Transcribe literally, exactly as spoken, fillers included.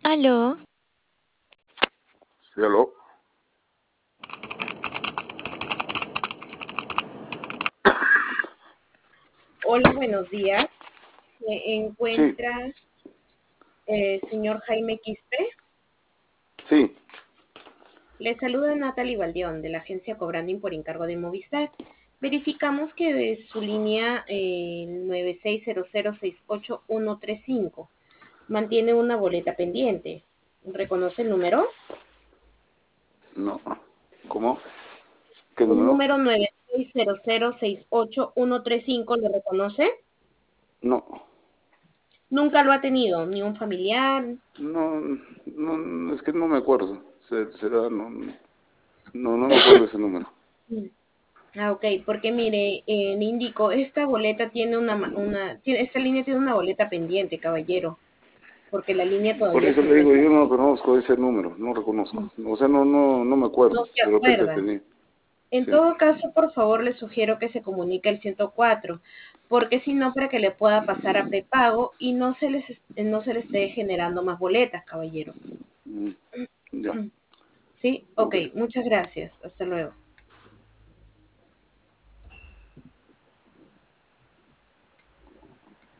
Aló, Sí, aló. Hola, buenos días. Se Sí, encuentra el señor Jaime Quispe. sí. Le saluda Natalie Baldeón de la agencia Cobranding por encargo de Movistar. Verificamos que de su línea eh, nueve seis cero cero seis ocho uno tres cinco mantiene una boleta pendiente. ¿Reconoce el número? No. ¿Cómo? ¿Qué El número? número nueve seis cero cero seis ocho uno tres cinco, ¿lo reconoce? No. Nunca lo ha tenido, ni un familiar. No, no, es que no me acuerdo. Se- Será, no, no, no me acuerdo ese número. Ah, ok, porque mire, eh, le indico, esta boleta tiene una, ma- una, tiene, esta línea tiene una boleta pendiente, caballero, porque la línea Por todavía eso se le digo, encuentra, yo no conozco ese número, no reconozco. O sea, no, no, no me acuerdo. no se De repente acuerda. tenía. En Sí. todo caso, por favor, le sugiero que se comunique al ciento cuatro, porque si no, para que le pueda pasar a prepago y no se les, est- no se le esté generando más boletas, caballero. Mm, ya. ¿Sí? Ok, Ok. muchas gracias. Hasta luego.